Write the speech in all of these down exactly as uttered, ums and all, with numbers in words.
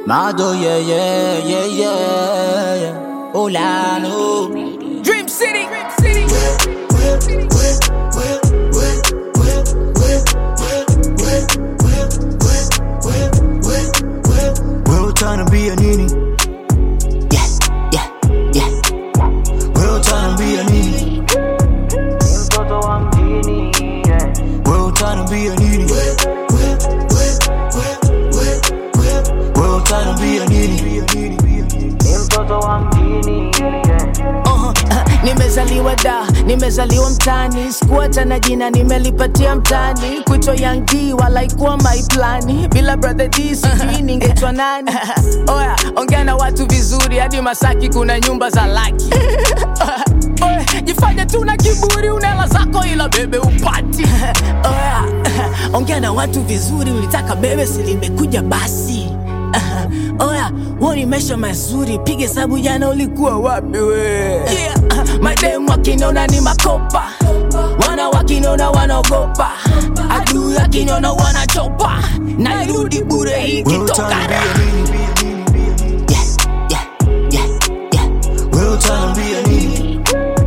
Mado, yeah, yeah, yeah, yeah, yeah. Olano. Dream City. Dream City. We're trying to be a nini. Yeah, yeah, yeah. We're trying to be a nini. We're trying to be a nini. We're trying to be a nini. Uh-huh. Nimezaliwa da, nimezaliwa mtani, sikuacha na jina nimelipatia mtani. Kuitwa Young D wala ikuwa my plani, bila brother D sijui ningetwa nani. Oya, ongea na watu vizuri, hadi Masaki kuna nyumba za laki. Oya, jifanya tu na kiburi, unela zako ila bebe upati. Oya, ongea na watu vizuri, ulitaka bebe silimekuja basi. Uh, oya, woni maisha mazuri, pige sabu jana ulikuwa wapi we? Yeah, uh, my dem wakinona ni makopa, wana wakinona wanaogopa, adui wakinona wanachopa, na irudi bure hii kitoka. Yeah, yeah, yeah, yeah. We're trying to be a nini.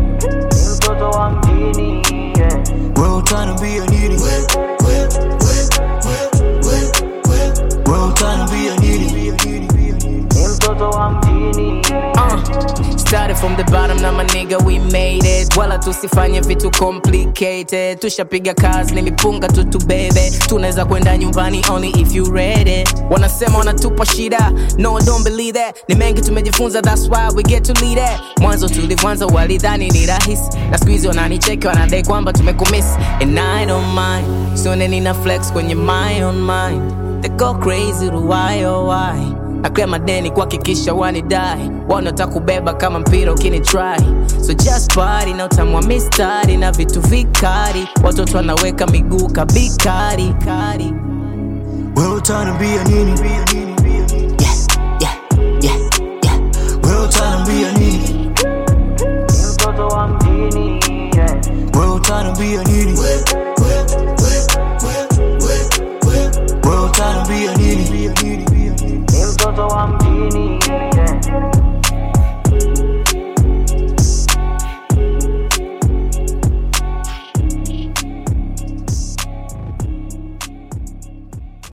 We're trying to be a nini. We're trying to be a nini. Uh, started from the bottom, now my nigga we made it. Wala tusifanye vitu complicated. Tushapiga kazi ni mipunga tutu bebe. Tunaweza kwenda nyumbani only if you ready. Wanasema wanatupa shida, no don't believe that. Ni mengi tumejifunza, that's why we get to lead it. Mwanzo tulivyoanza walidhani ni rahisi, na siku hizi wananicheki wanadai kwamba tumekumiss. And I don't mind, soon nina flex kwenye my own mind. They go crazy to why oh why. Naklea madeni kuhakikisha wanidai, wanataka kubeba kama mpira ukini try. So just party na utamwa mistari na vitu vikari, watoto wanaweka miguu kabikari. We're trying to be a nini. Yeah, yeah, yeah, yeah. We're trying to be a nini. We're trying to be a nini. We're trying to be a nini. Mtoto wa mjini, yeah.